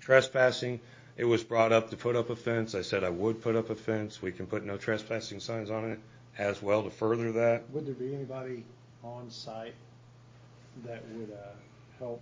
Trespassing, it was brought up to put up a fence. I said I would put up a fence. We can put no trespassing signs on it as well to further that. Would there be anybody on site that would help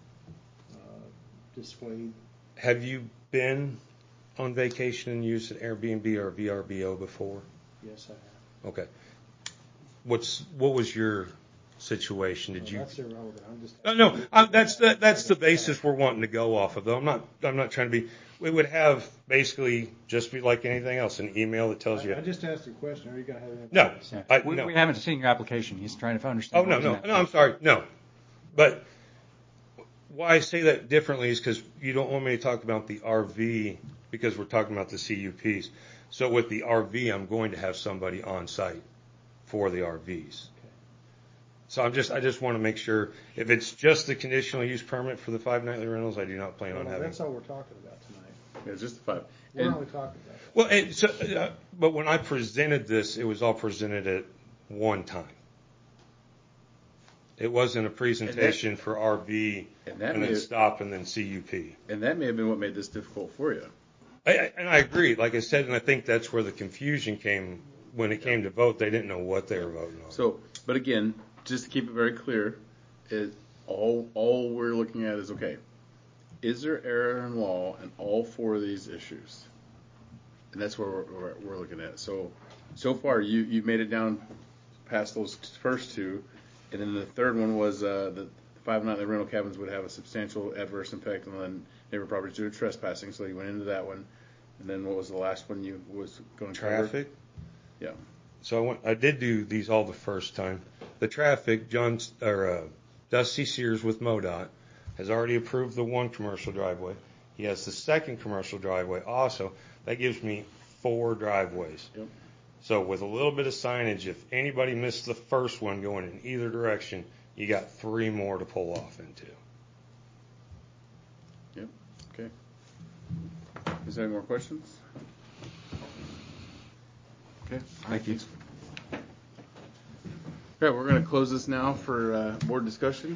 dissuade? Have you been on vacation and used an Airbnb or a VRBO before? Yes, I have. Okay. What was your situation? Did you? That's irrelevant. I'm just. No, that's the basis we're wanting to go off of. Though I'm not trying to be. We would have basically just be like anything else, an email that tells you. I just asked a question. Are you going to have anything? No, we haven't seen your application. He's trying to understand. Oh no, I'm sorry, no. But why I say that differently is because you don't want me to talk about the RV because we're talking about the CUPs. So with the RV, I'm going to have somebody on site for the RVs. So I just want to make sure if it's just the conditional use permit for the 5 nightly rentals, I do not plan on having. That's all we're talking about tonight. Yeah, just the 5. We're only talking about it. Well, but when I presented this, it was all presented at one time. It wasn't a presentation for RV and then stop and then CUP. And that may have been what made this difficult for you. And I agree, like I said, and I think that's where the confusion came when it came to vote. They didn't know what they were voting on. So, but again, just to keep it very clear, all we're looking at is, okay, is there error in law in all 4 of these issues? And that's what we're looking at. So far, you've made it down past those first 2, and then the third one was the 5 nightly rental cabins would have a substantial adverse impact on the neighbor properties due to trespassing, so you went into that one. And then what was the last one you was going to cover? Traffic? Yeah. So I did do these all the first time. The traffic, Dusty Sears with MoDOT has already approved the 1 commercial driveway. He has the 2nd commercial driveway also. That gives me 4 driveways. Yep. So with a little bit of signage, if anybody missed the first one going in either direction, you got 3 more to pull off into. Yep. Okay. Is there any more questions? Okay. Thank you. Okay, we're going to close this now for board discussion.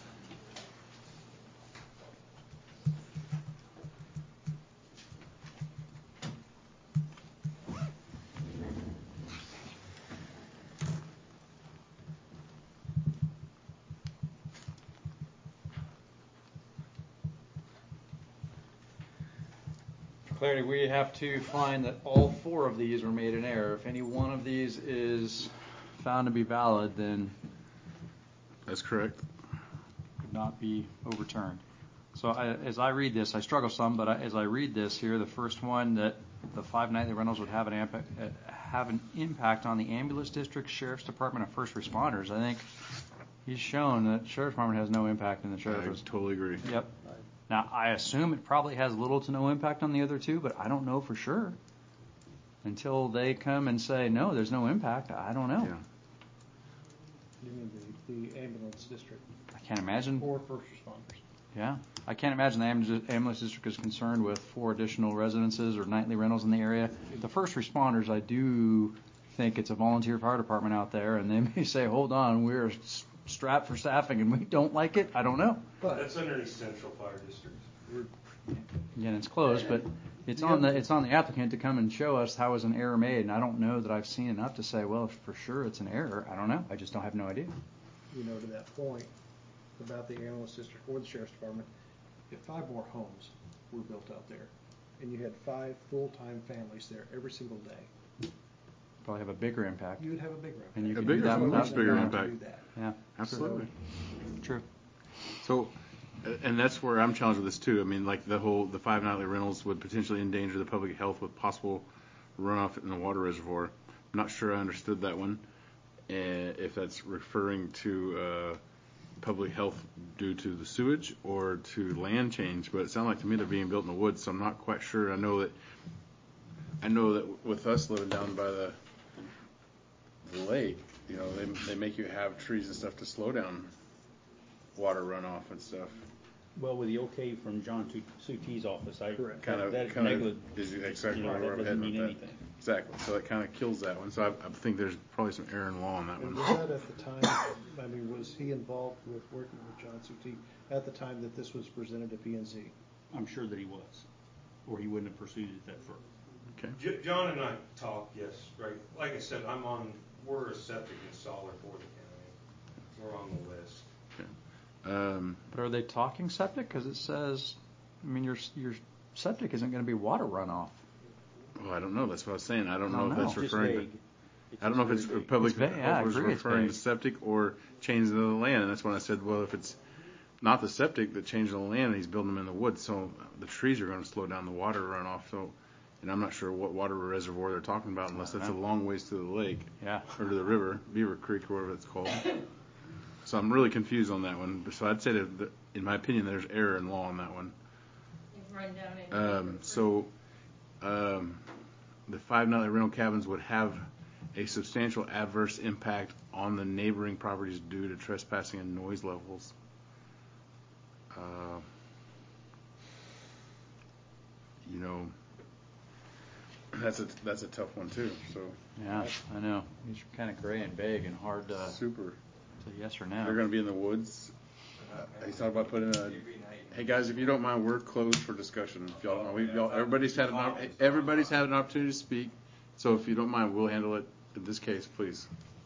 Clarity, we have to find that all 4 of these were made in error. If any one of these is found to be valid, then that's correct. Could not be overturned. So as I read this, I struggle some, but as I read this here, the first one that the 5 nightly rentals would have an impact on the ambulance district, sheriff's department, and first responders. I think he's shown that sheriff's department has no impact in the sheriff's. I totally agree. Yep. Now, I assume it probably has little to no impact on the other 2, but I don't know for sure. Until they come and say, no, there's no impact, I don't know. Yeah. You mean the ambulance district? I can't imagine. Or first responders. Yeah. I can't imagine the ambulance district is concerned with 4 additional residences or nightly rentals in the area. The first responders, I do think it's a volunteer fire department out there, and they may say, hold on, we're strapped for staffing and we don't like it. I don't know. But that's underneath Central Fire District. Again, it's closed, but it's on the applicant to come and show us how is an error made, and I don't know that I've seen enough to say, well, for sure it's an error. I don't know. I just don't have no idea. You know, to that point about the ambulance district or the sheriff's department, if 5 more homes were built out there, and you had 5 full-time families there every single day, probably have a bigger impact. You would have a bigger impact. And you A can bigger, do that much without bigger impact. Yeah, Absolutely. True. So, and that's where I'm challenged with this too. I mean, like the 5 nightly rentals would potentially endanger the public health with possible runoff in the water reservoir. I'm not sure I understood that one. If that's referring to public health due to the sewage or to land change, but it sounded like to me they're being built in the woods, so I'm not quite sure. I know that with us living down by the lake, you know, they make you have trees and stuff to slow down water runoff and stuff. Well, with the okay from John Suttee's office, I Kind of is exactly where I'm heading with that. Anything. Exactly. So that kind of kills that one. So I think there's probably some error in law on that And one. was that at the time, I mean, was he involved with working with John Suttee at the time that this was presented to P&Z? I'm sure that he was, or he wouldn't have pursued it that further. Okay. John and I talked, yes, right. Like I said, we're a septic installer for the county. We're on the list. Okay. But are they talking septic? Because it says, I mean, your septic isn't going to be water runoff. Well, I don't know. That's what I was saying. I don't know if that's Just referring vague. I don't know if it's very vague. public It's vague. Yeah, I health was agree it's referring to vague. septic or changing the land, and that's when I said, well, if it's not the septic that changed the land, and he's building them in the woods, so the trees are going to slow down the water runoff. So, and I'm not sure what water reservoir they're talking about, unless that's a long ways to the lake Yeah. or to the river, Beaver Creek, or whatever it's called. So I'm really confused on that one. So I'd say that, in my opinion, there's error in law on that one. Run down in The 5 nightly rental cabins would have a substantial adverse impact on the neighboring properties due to trespassing and noise levels. That's a tough one too. So Yeah, I know. These are kind of gray and vague and hard to super. say yes or They're no. going to be in the woods. He's talking about putting a. Hey guys, if you don't mind, we're closed for discussion. If y'all, everybody's had an opportunity to speak. So if you don't mind, we'll handle it in this case, please.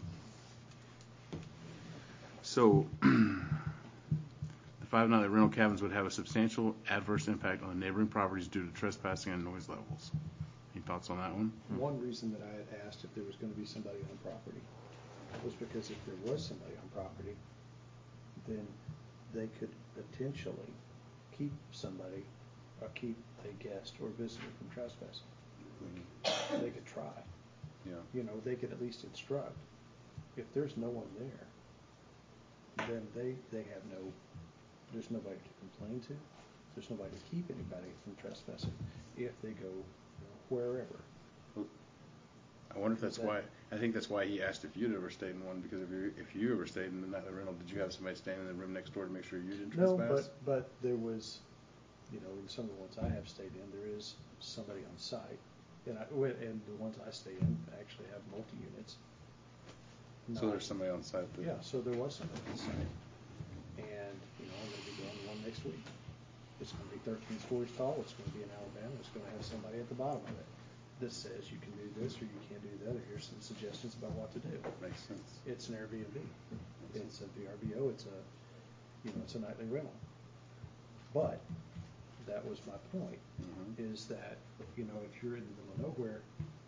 So, the 5 nightly rental cabins would have a substantial adverse impact on the neighboring properties due to trespassing and noise levels. Any thoughts on that one? One reason that I had asked if there was going to be somebody on property was because if there was somebody on property, then they could potentially keep somebody or keep a guest or visitor from trespassing. They could try. Yeah. They could at least instruct. If there's no one there, then there's nobody to complain to. There's nobody to keep anybody from trespassing if they go wherever. I wonder if that's why. I think that's why he asked if you'd ever stayed in one, because if you ever stayed in the nightly rental, did you have somebody staying in the room next door to make sure you didn't trespass? No, but there was, in some of the ones I have stayed in, there is somebody on site, and the ones I stay in actually have multi-units. So there's somebody on site. Yeah, so there was somebody on site, and I'm going to be going to one next week. It's going to be 13 stories tall. It's going to be in Alabama. It's going to have somebody at the bottom of it that says you can do this or you can't do that, or here's some suggestions about what to do. Makes sense. It's an Airbnb. It's a VRBO. It's a nightly rental. But that was my point, is that, if you're in the middle of nowhere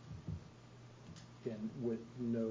and with no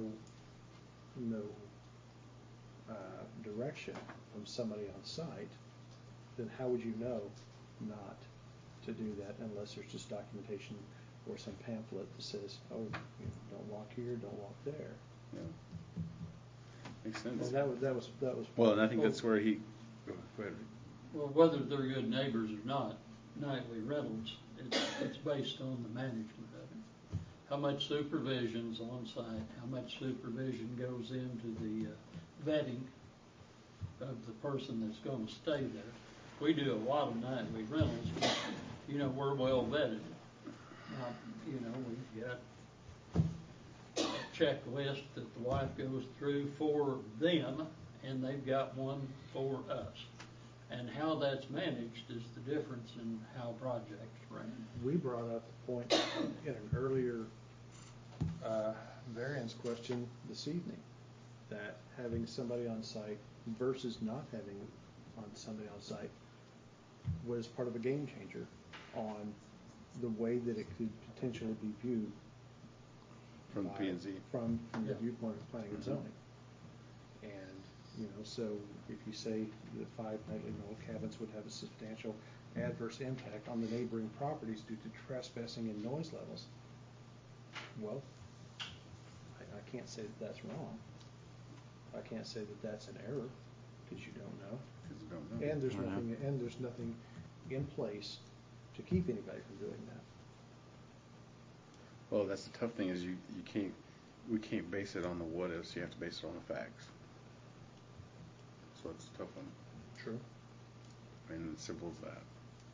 direction from somebody on site, then how would you know not to do that unless there's just documentation or some pamphlet that says, don't walk here, don't walk there. Yeah. Makes sense. And that was. Well, and I think that's where he. Go ahead. Well, whether they're good neighbors or not, nightly rentals, it's based on the management of it. How much supervision's on site, how much supervision goes into the vetting of the person that's going to stay there. We do a lot of nightly rentals, but, we're well vetted. We've got a checklist that the wife goes through for them, and they've got one for us. And how that's managed is the difference in how projects run. We brought up the point in an earlier variance question this evening, that having somebody on site versus not having somebody on site was part of a game changer on the way that it could potentially be viewed From P&Z. From the viewpoint of planning and zoning. And, so if you say the 5 nightly rental cabins would have a substantial adverse impact on the neighboring properties due to trespassing and noise levels, well, I can't say that that's wrong. I can't say that that's an error, because you don't know. And there's nothing in place to keep anybody from doing that. Well, that's the tough thing, is we can't base it on the what ifs. You have to base it on the facts. So it's a tough one. True. And it's simple as that.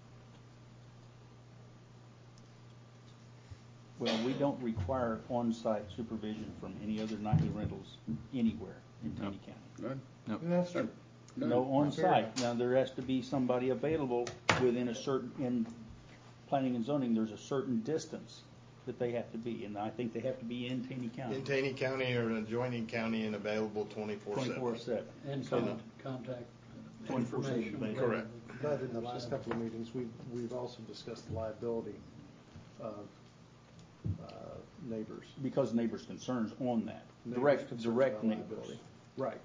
Well, we don't require on-site supervision from any other nightly rentals anywhere in Taney County. None? Nope. And that's true. No on Fair site. enough. Now, there has to be somebody available within a certain, in planning and zoning, there's a certain distance that they have to be, and I think they have to be in Taney County. In Taney County or an adjoining county and available 24/7. 24/7. And So- contact 24/7 information. available. Correct. But in the last couple of meetings, we've also discussed the liability of neighbors. Because neighbors' concerns on that. Neighbors' concerns Direct about neighbors. liability. Right.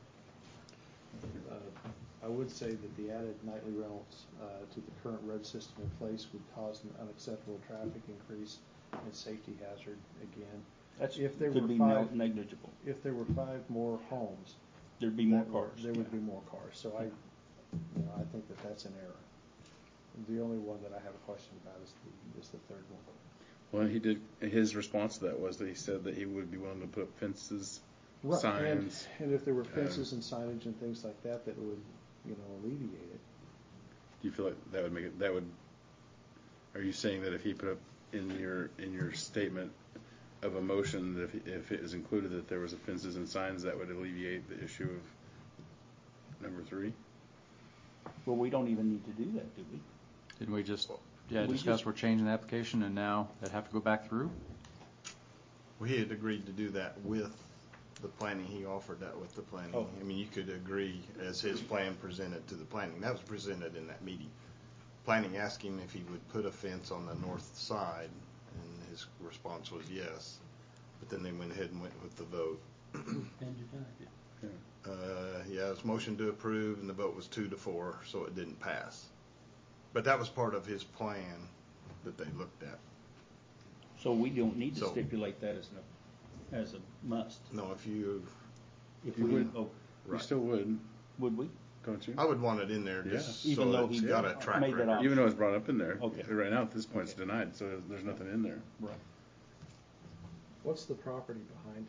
I would say that the added nightly rentals to the current road system in place would cause an unacceptable traffic increase and safety hazard again. That's, If there could were be five- negligible. If there were 5 more homes, There'd be more that cars. there would yeah. be more cars. So I think that that's an error. The only one that I have a question about is the third one. Well, he did. His response to that was that he said that he would be willing to put up fences, Right, signs. and if there were fences and signage and things like that, that would, alleviate it. Do you feel like that would make it? That would. Are you saying that if he put up in your statement of a motion that if it is included that there was a fences and signs, that would alleviate the issue of number 3? Well, we don't even need to do that, do we? Didn't we just, We discuss just- we're changing the application and now that have to go back through? We had agreed to do that with the planning. He offered that with the planning. Oh. I mean, you could agree as his plan presented to the planning. That was presented in that meeting. Planning asked him if he would put a fence on the north side, and his response was yes. But then they went ahead and went with the vote. And denied it. Yeah, it was motion to approve, and the vote was 2-4, so it didn't pass. But that was part of his plan that they looked at. So we don't need to So- stipulate that as a must. No, if you, If You we, would. oh, You still would, would we? Oh, don't you? I would want it in there just Yeah. Even so though it's he got a track made that record. option. Even though it's brought up in there. Okay. Right now, at this point, it's denied, so there's nothing in there. Right. What's the property behind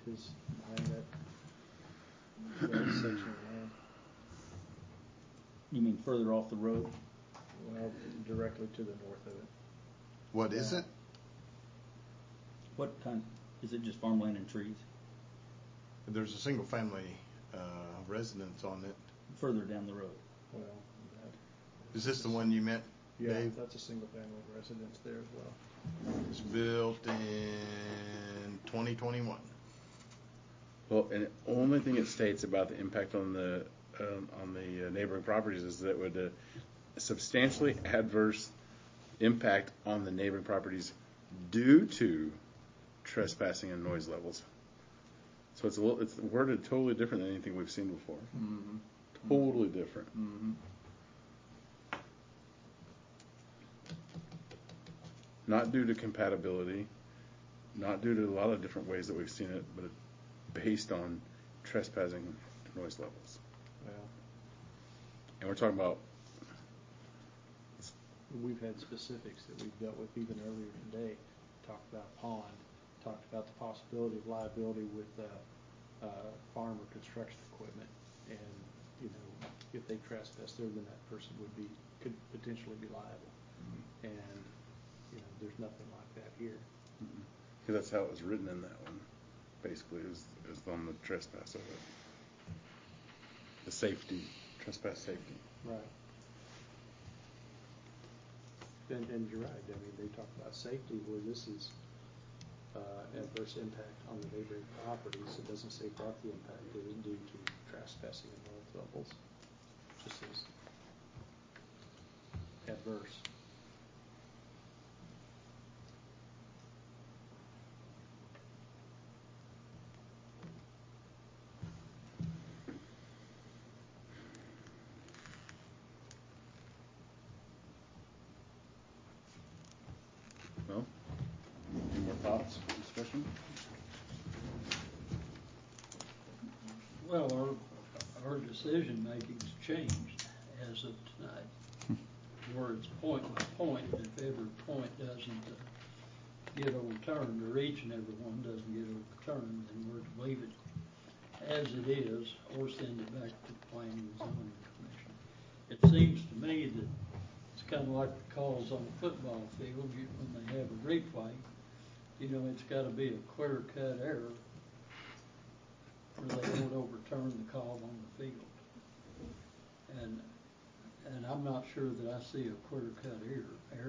that section of land? You mean further off the road? Well, directly to the north of it. What is it? What kind, is it just farmland and trees? There's a single family residence on it. Further down the road? Well, that, Is this the one you meant, yeah, Dave? that's a single family residence there as well. It's built in 2021. Well, and the only thing it states about the impact on the neighboring properties is that it would substantially adverse impact on the neighboring properties due to trespassing and noise levels. So it's worded totally different than anything we've seen before. Mm-hmm. Totally different. Mm-hmm. Not due to compatibility, not due to a lot of different ways that we've seen it, but based on trespassing and noise levels. Well, And we're talking about, we've had specifics that we've dealt with even earlier today. Talked about pond, talked about the possibility of liability with farm or construction equipment, and if they trespass there, then that person could potentially be liable. And there's nothing like that here. because that's how it was written in that one, basically, is on the trespass of it. The safety, trespass safety. Right. And you're right. I mean, they talk about safety where this is adverse impact on the neighboring properties. It doesn't say what the impact is due to trespassing and noise levels. It just says adverse. Well, any more thoughts, discussion? Well, our decision-making's changed as of tonight. Where it's point by point, if every point doesn't get overturned, or each and every one doesn't get overturned, then we're to leave it as it is, or send it back to the Planning and Zoning Commission. It seems to me that it's kind of like the calls on a football field, when they have a replay, it's gotta be a clear-cut error, or they won't overturn the call on the field. And I'm not sure that I see a clear cut area